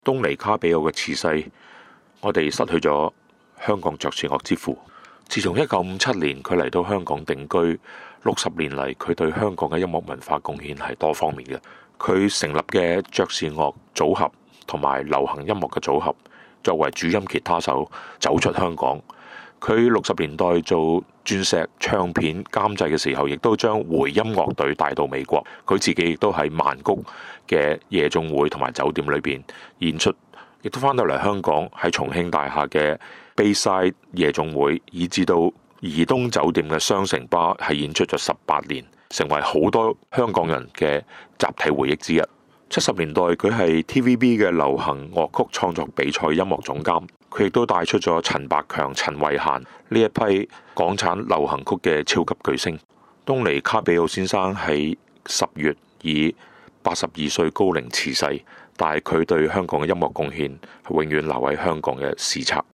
東尼卡比奧嘅辭世，我哋失去咗香港爵士樂之父。自從1957年佢嚟到香港定居，60年嚟佢對香港嘅音樂文化貢獻係多方面嘅。佢成立嘅爵士樂組合同埋流行音樂嘅組合，作為主音吉他手走出香港。佢60年代做鑽石唱片監製嘅時候，亦都將回音樂隊帶到美國。佢自己亦都喺曼谷嘅夜總會同埋酒店裏邊演出，亦都返到嚟香港喺重慶大廈嘅 Bayside 夜總會，以至到怡東酒店嘅雙城吧係演出咗18年，成為好多香港人嘅集體回憶之一。70年代佢係 TVB 嘅流行樂曲創作比賽音樂總監，佢亦都帶出咗陳百強、陳慧嫻呢一批港產流行曲嘅超級巨星。東尼卡比奧先生喺10月以82歲高齡辭世，但係佢對香港嘅音樂貢獻係永遠留喺香港嘅史冊。